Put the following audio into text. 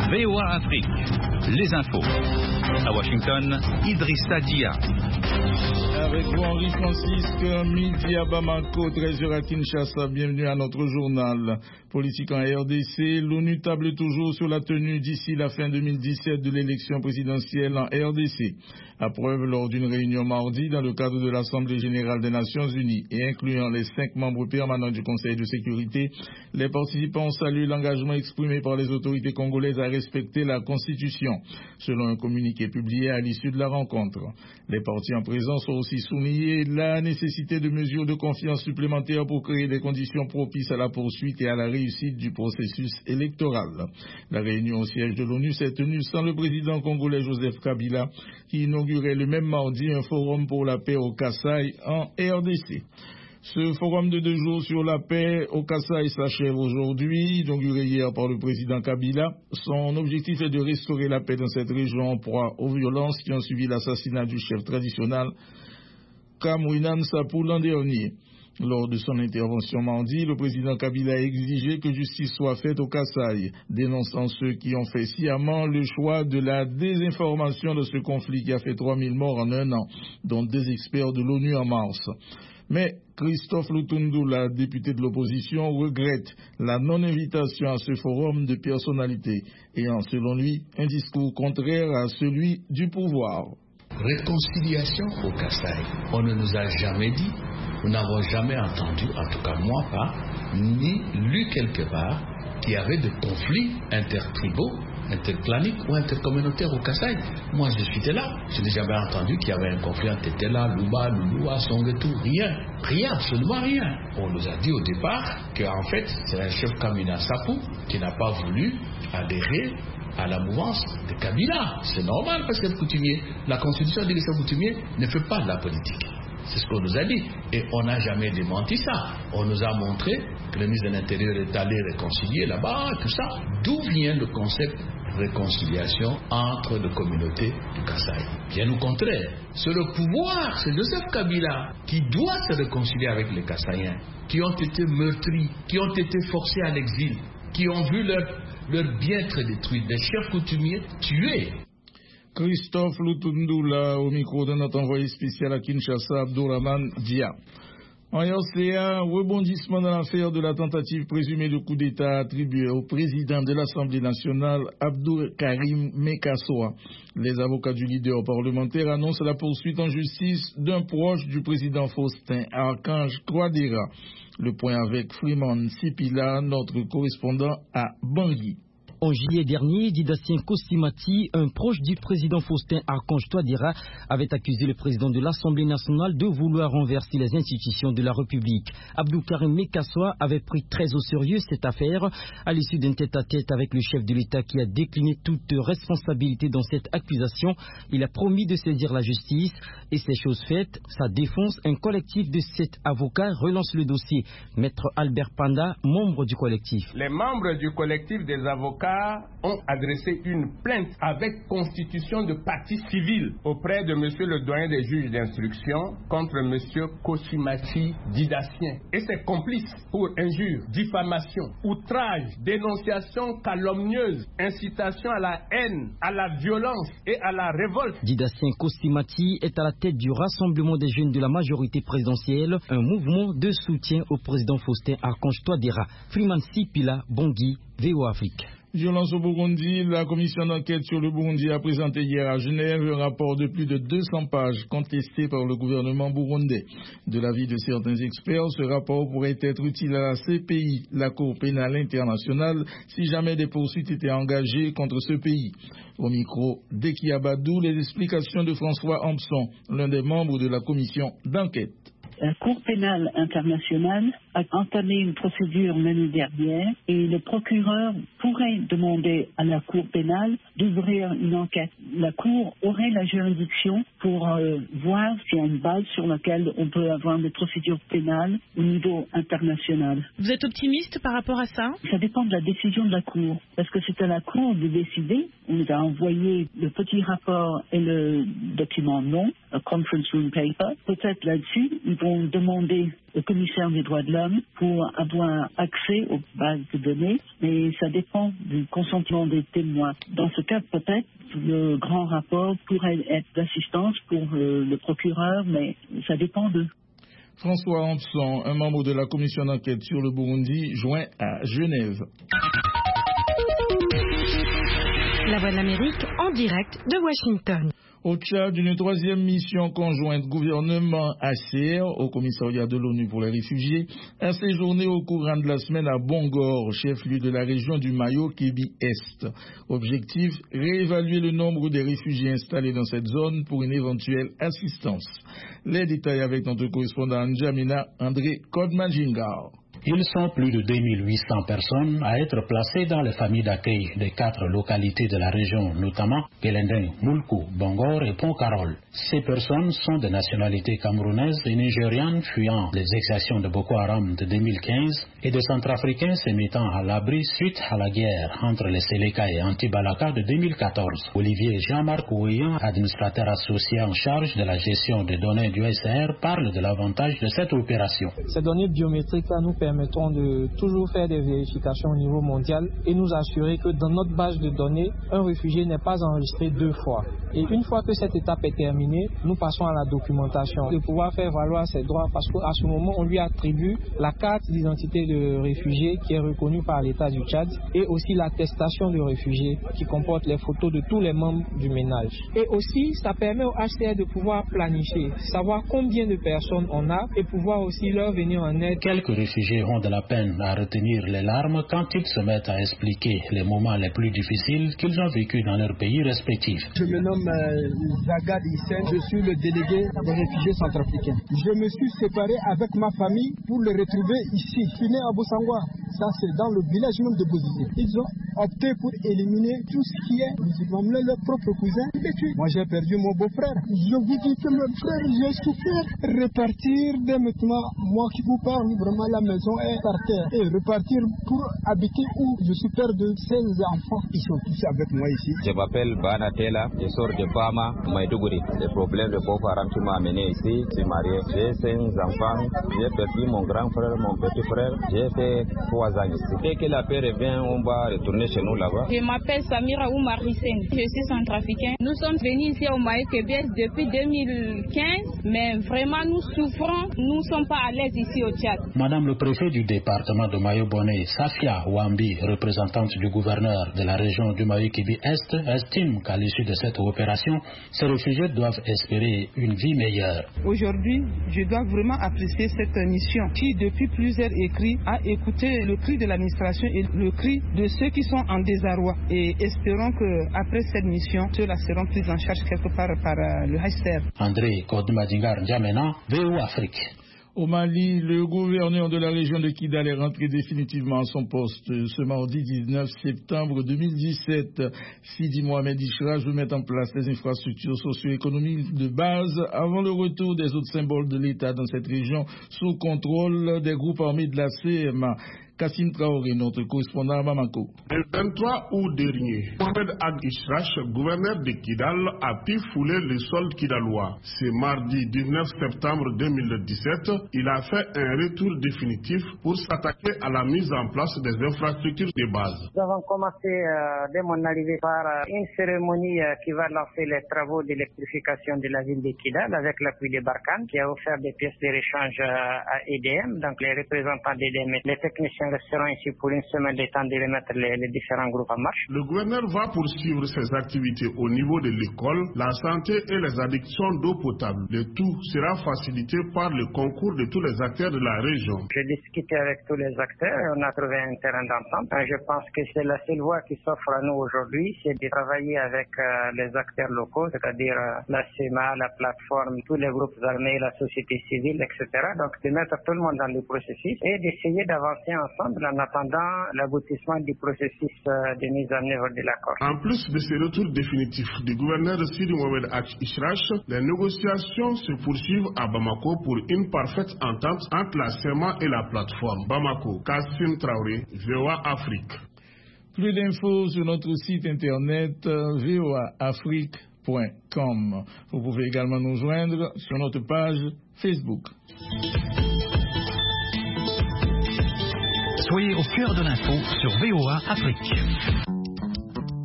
VOA Afrique, les infos. À Washington, Idrissa Dia. Avec vous, Henri Francisque, midi à Bamako, 13h à Kinshasa. Bienvenue à notre journal. Politique en RDC, l'ONU table toujours sur la tenue d'ici la fin 2017 de l'élection présidentielle en RDC. À preuve, lors d'une réunion mardi dans le cadre de l'Assemblée générale des Nations unies et incluant les 5 membres permanents du Conseil de sécurité, les participants saluent l'engagement exprimé par les autorités congolaises à respecter la Constitution, selon un communiqué publié à l'issue de la rencontre. Les partis en présence ont aussi souligné la nécessité de mesures de confiance supplémentaires pour créer des conditions propices à la poursuite et à la réussite du processus électoral. La réunion au siège de l'ONU s'est tenue sans le président congolais Joseph Kabila, qui inaugurait le même mardi un forum pour la paix au Kasaï en RDC. Ce forum de 2 jours sur la paix au Kasaï s'achève aujourd'hui, inauguré hier par le président Kabila. Son objectif est de restaurer la paix dans cette région en proie aux violences qui ont suivi l'assassinat du chef traditionnel Kamwinan Sapou l'an dernier. Lors de son intervention mardi, le président Kabila a exigé que justice soit faite au Kasaï, dénonçant ceux qui ont fait sciemment le choix de la désinformation de ce conflit qui a fait 3000 morts en 1 an, dont 2 experts de l'ONU en mars. Mais Christophe Lutundula, député de l'opposition, regrette la non-invitation à ce forum de personnalités ayant, selon lui, un discours contraire à celui du pouvoir. Réconciliation au Kasaï, on ne nous a jamais dit, nous n'avons jamais entendu, en tout cas moi pas, ni lu quelque part qu'il y avait de conflits intertribaux, interclaniques ou intercommunautaires au Kasaï. Moi je suis là, je n'ai jamais entendu qu'il y avait un conflit entre Tela, Luba, Lulua, Songetou, rien, absolument rien. On nous a dit au départ qu'en fait c'est un chef Kamina Sapou qui n'a pas voulu adhérer à la mouvance de Kabila. C'est normal parce que coutumier, la constitution dit que ce coutumier ne fait pas de la politique. C'est ce qu'on nous a dit. Et on n'a jamais démenti ça. On nous a montré que le ministre de l'Intérieur est allé réconcilier là-bas, tout ça. D'où vient le concept de réconciliation entre les communautés du Kasaï? Bien au contraire. C'est le pouvoir, c'est Joseph Kabila qui doit se réconcilier avec les Kasaïens, qui ont été meurtris, qui ont été forcés à l'exil, qui ont vu leur bien-être détruit, des chefs coutumiers tués. Christophe Lutundula au micro de notre envoyé spécial à Kinshasa, Abdourahmane Dia. En RCA, rebondissement dans l'affaire de la tentative présumée de coup d'État attribuée au président de l'Assemblée nationale, Abdou Karim Mekassoa. Les avocats du leader parlementaire annoncent la poursuite en justice d'un proche du président Faustin Archange Touadéra. Le point avec Freeman Sipila, notre correspondant à Bangui. En juillet dernier, Didacien Kostimati, un proche du président Faustin Archange Touadéra, avait accusé le président de l'Assemblée nationale de vouloir renverser les institutions de la République. Abdou Karim Mekassoa avait pris très au sérieux cette affaire à l'issue d'un tête-à-tête avec le chef de l'État qui a décliné toute responsabilité dans cette accusation. Il a promis de saisir la justice et ces choses faites, sa défense, un collectif de 7 avocats relance le dossier. Maître Albert Panda, membre du collectif. Les membres du collectif des avocats ont adressé une plainte avec constitution de partie civile auprès de monsieur le doyen des juges d'instruction contre monsieur Kostimati Didacien et ses complices pour injure, diffamation, outrage, dénonciation calomnieuse, incitation à la haine, à la violence et à la révolte. Didacien Kostimati est à la tête du Rassemblement des jeunes de la majorité présidentielle, un mouvement de soutien au président Faustin Archange Touadéra. Freeman Sipila, Bangui, VOA Afrique. Violence au Burundi, la commission d'enquête sur le Burundi a présenté hier à Genève un rapport de plus de 200 pages contesté par le gouvernement burundais. De l'avis de certains experts, ce rapport pourrait être utile à la CPI, la Cour pénale internationale, si jamais des poursuites étaient engagées contre ce pays. Au micro d'Ekiabadou, les explications de François Hampson, l'un des membres de la commission d'enquête. La Cour pénale internationale a entamé une procédure l'année dernière et le procureur pourrait demander à la Cour pénale d'ouvrir une enquête. La Cour aurait la juridiction pour voir s'il y a une base sur laquelle on peut avoir des procédures pénales au niveau international. Vous êtes optimiste par rapport à ça? Ça dépend de la décision de la Cour, parce que c'est à la Cour de décider. On nous a envoyé le petit rapport et le document non, le conference room paper. Peut-être là-dessus, ils vont demander au commissaire des droits de l'homme somme pour avoir accès aux bases de données, mais ça dépend du consentement des témoins. Dans ce cas, peut-être, le grand rapport pourrait être d'assistance pour le procureur, mais ça dépend d'eux. François Hampson, un membre de la commission d'enquête sur le Burundi, joint à Genève. La Voix de l'Amérique en direct de Washington. Au Tchad, une troisième mission conjointe gouvernement-HCR au commissariat de l'ONU pour les réfugiés a séjourné au courant de la semaine à Bongor, chef-lieu de la région du Mayo-Kébi-Est. Objectif, réévaluer le nombre des réfugiés installés dans cette zone pour une éventuelle assistance. Les détails avec notre correspondant N'Djamena André Kodmajingar. Ils sont plus de 2800 personnes à être placées dans les familles d'accueil des 4 localités de la région, notamment Pelendeng, Moulkou, Bongor et Pont-Carol. Ces personnes sont de nationalité camerounaise et nigériane fuyant les exactions de Boko Haram de 2015 et de Centrafricains se mettant à l'abri suite à la guerre entre les Séléka et Anti-Balaka de 2014. Olivier Jean-Marc Ouéan, administrateur associé en charge de la gestion des données du HCR, parle de l'avantage de cette opération. Ces données biométriques nous permettront de toujours faire des vérifications au niveau mondial et nous assurer que dans notre base de données, un réfugié n'est pas enregistré 2 fois. Et une fois que cette étape est terminée, nous passons à la documentation, de pouvoir faire valoir ses droits parce qu'à ce moment, on lui attribue la carte d'identité de réfugié qui est reconnue par l'État du Tchad et aussi l'attestation de réfugié qui comporte les photos de tous les membres du ménage. Et aussi, ça permet au HCR de pouvoir planifier, savoir combien de personnes on a et pouvoir aussi leur venir en aide. Quelques réfugiés ont de la peine à retenir les larmes quand ils se mettent à expliquer les moments les plus difficiles qu'ils ont vécus dans leur pays respectifs. Je me nomme Zagad Hissène, je suis le délégué des réfugiés centrafricains. Je me suis séparé avec ma famille pour les retrouver ici. Je suis né à Boussangwa, ça c'est dans le village même de Bozizé. Ils ont opté pour éliminer tout ce qui est musulman, leurs propres cousins. Moi j'ai perdu mon beau-frère. Je vous dis que mon frère, j'ai souffert. Repartir dès maintenant, moi qui vous parle, vraiment la maison est par terre. Et repartir pour habiter où je suis père de 16 enfants. Ils sont tous avec moi ici. Je m'appelle Bana Tela, je sors de Bama, Maïdougouri. Le problème de Boko Haram qui m'a amené ici, je suis marié. J'ai 5 enfants, j'ai perdu mon grand frère, mon petit frère. J'ai fait 3 ans ici. Dès que la paix revient, on va retourner chez nous là-bas. Je m'appelle Samira Oumar Hissène, je suis centrafricain. Nous sommes venus ici au Mayo-Kébi depuis 2015, mais vraiment nous souffrons, nous ne sommes pas à l'aise ici au Tchad. Madame le préfet du département de Mayo-Bonnet, Safia Ouambi, représentante du gouverneur de la région du Mayo-Kébi-Est, estime qu'à l'issue de cette opération, ces réfugiés doivent espérer une vie meilleure. Aujourd'hui, je dois vraiment apprécier cette mission qui, depuis plusieurs écrits, a écouté le cri de l'administration et le cri de ceux qui sont en désarroi. Et espérons qu'après cette mission, ceux-là seront pris en charge quelque part par le HCR. André Kodmadingar N'Djamena, VOA Afrique. Au Mali, le gouverneur de la région de Kidal est rentré définitivement à son poste ce mardi 19 septembre 2017. Sidi Mohamed Ishra veut mettre en place les infrastructures socio-économiques de base avant le retour des autres symboles de l'État dans cette région sous contrôle des groupes armés de la CMA. Kassim Traoré, notre correspondant à Bamako. Le 23 août dernier, Mohamed Ag Ishrach, gouverneur de Kidal, a pu fouler le sol kidalois. Ce mardi 19 septembre 2017, il a fait un retour définitif pour s'attaquer à la mise en place des infrastructures de base. Nous avons commencé dès mon arrivée par une cérémonie qui va lancer les travaux d'électrification de la ville de Kidal avec l'appui de Barkhane qui a offert des pièces de rechange à EDM, donc les représentants d'EDM, les techniciens resteront ici pour une semaine de temps de remettre les différents groupes en marche. Le gouverneur va poursuivre ses activités au niveau de l'école, la santé et les addictions d'eau potable. Le tout sera facilité par le concours de tous les acteurs de la région. J'ai discuté avec tous les acteurs et on a trouvé un terrain d'entente. Je pense que c'est la seule voie qui s'offre à nous aujourd'hui, c'est de travailler avec les acteurs locaux, c'est-à-dire la CEMA, la plateforme, tous les groupes armés, la société civile, etc. Donc de mettre tout le monde dans le processus et d'essayer d'avancer ensemble en attendant l'aboutissement du processus de mise en œuvre de l'accord. En plus de ce retour définitif du gouverneur Sidi Mohamed Ag Ishrach, les négociations se poursuivent à Bamako pour une parfaite entente entre la CEMA et la plateforme. Bamako, Kassim Traoré, VOA Afrique. Plus d'infos sur notre site internet voaafrique.com. Vous pouvez également nous joindre sur notre page Facebook. Soyez au cœur de l'info sur VOA Afrique.